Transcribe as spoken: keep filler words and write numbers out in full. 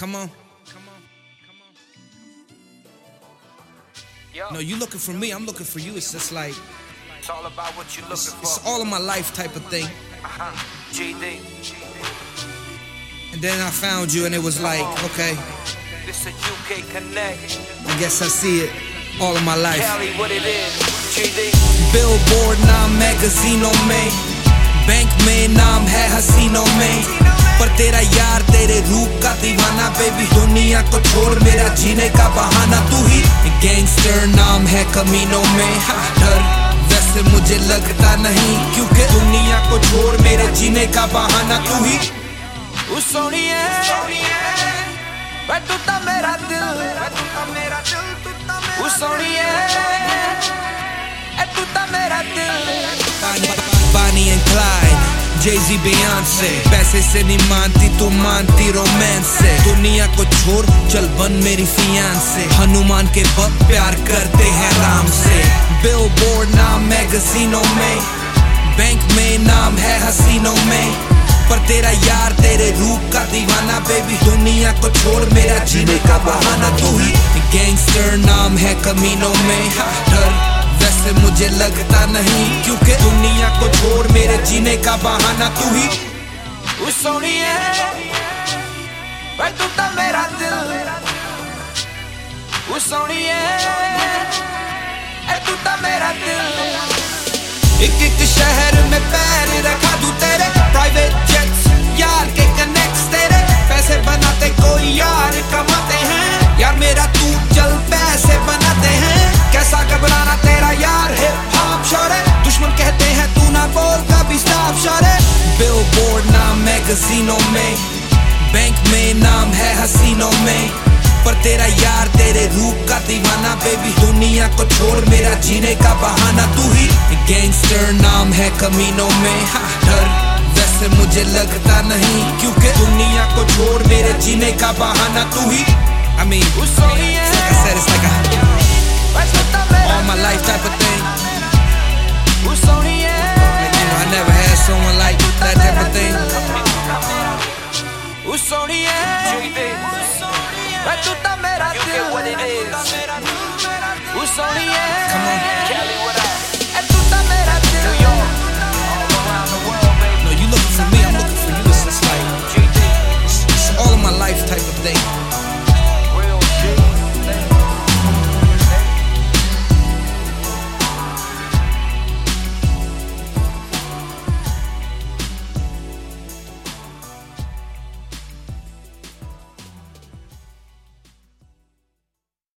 Come on. No, you looking for me, I'm looking for you. It's just like it's all about what you looking it's, for. It's all of my life type of thing. Uh-huh. G D. And then I found you and it was like, okay, This a U K Connect. I guess I see it all of my life. Cali, what it is. G D. Billboard नाम मैगजीनों में, bank में नाम है हसीनों में, पर तेरा यार तेरे रूप का दीवाना बेबी, दुनिया को छोड़ मेरा जीने का बहाना तू ही। गैंगस्टर नाम है कमीनों में, डर वैसे मुझे लगता नहीं, क्योंकि दुनिया को छोड़ मेरे जीने का बहाना तू ही। ओ सोनिए तू ता मेरा दिल, तू ता मेरा दिल, तू ता मेरा, ओ सोनिए तू ता मेरा दिल। Bonnie and Clyde, Jay-Z, Beyonce, पैसे से नहीं मानती तू मानती रोमांस से, दुनिया को छोड़ चल बन मेरी फियांसे, हनुमान के भक्त प्यार करते हैं राम से। बिलबोर्ड नाम मैगजीनों में, बैंक में नाम है हसीनों में, पर तेरा यार तेरे रूप का दीवाना बेबी, दुनिया को छोड़ मेरा जीने का बहाना तू ही। गैंगस्टर नाम है कमीनों में, डर वैसे मुझे लगता नहीं, क्योंकि दुनिया को छोड़ मेरे जीने का बहाना तू ही। ओ सोनिए तू ता मेरा दिल, ओ सोनिए तू ता मेरा दिल। एक एक शहर में पैर रखा दूं तेरे, प्राइवेट जेट्स यार के कनेक्ट्स तेरे, पैसे बनाते कोई यार कमाते हैं, यार मेरा तू चल पैसे बनाते हैं, कैसा घबराना तेरा यार हिप हॉप शोरे, दुश्मन कहते हैं तू ना बोल कभी स्टॉप शोरे। बिलबोर्ड नाम मैगजीनों में, बैंक में नाम है हसीनों में, पर तेरा यार तेरे रूप का दीवाना बेबी, दुनिया को छोड़ मेरा जीने का बहाना तू ही। गैंगस्टर नाम है कमीनों में, डर वैसे मुझे लगता नहीं, क्योंकि दुनिया को छोड़ मेरे जीने का बहाना तू ही। I mean, it's like I said, it's like a all my life type of thing. Like, you know, I never had someone like that type of thing. You get what it is. Come on.